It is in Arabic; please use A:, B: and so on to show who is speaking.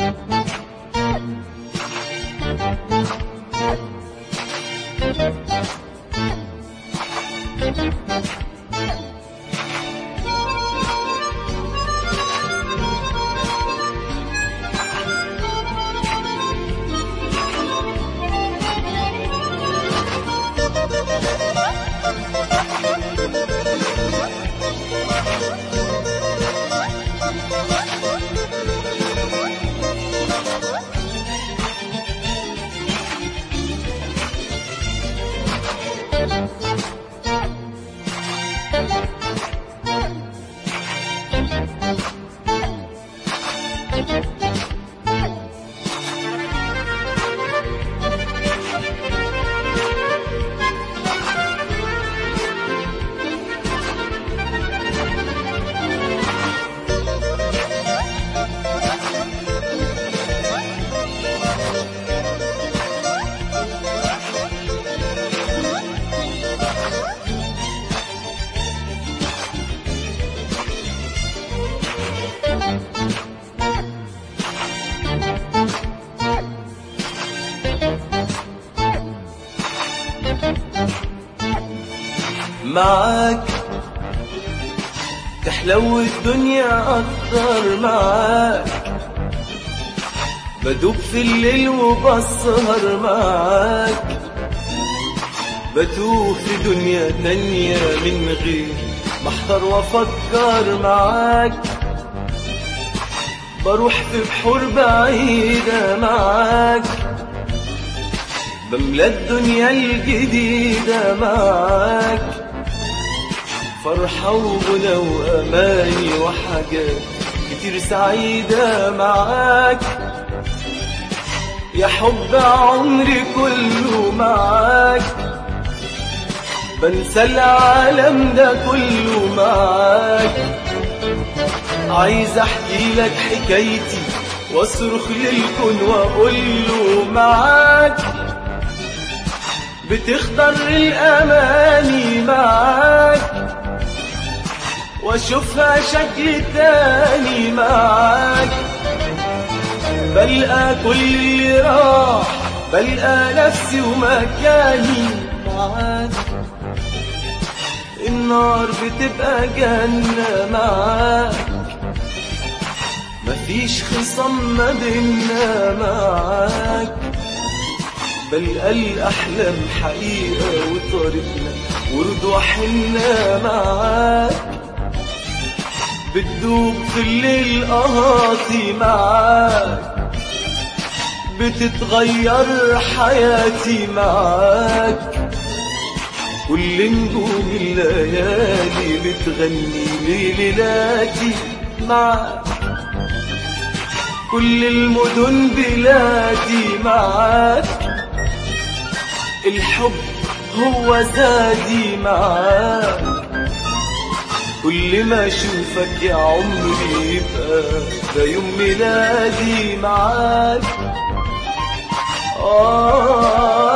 A: معاك تحلو الدنيا أكتر، معاك بدوب في الليل وبسهر، معاك بتوه في دنيا تانية من غير ما احضر وافكر، معاك بروح في بحور بعيدة، معاك بملى الدنيا الجديدة، معاك فرحة وغنى وأماني وحاجات كتير سعيدة، معاك يا حب عمري كله، معاك بنسى العالم ده كله، معاك عايز احكي لك حكايتي واصرخ للكون واقول له معاك بتخضر الاماني، معاك واشوفها شكل تاني، معاك بلقى كل اللي راح، بلقى نفسي ومكاني، معاك النار بتبقى جنة، معاك مفيش خصام ما بينا، معاك بلقى الأحلام حقيقة وطريقنا ورد وحنا، معاك بتدوب في الليل قهاتي، معاك بتتغير حياتي، معاك كل نجوم الليالي بتغني ليلاتي، معاك كل المدن بلادي، معاك الحب هو زادي، معاك كل ما اشوفك يا عمري يبقى ده يوم ميلادي، معاك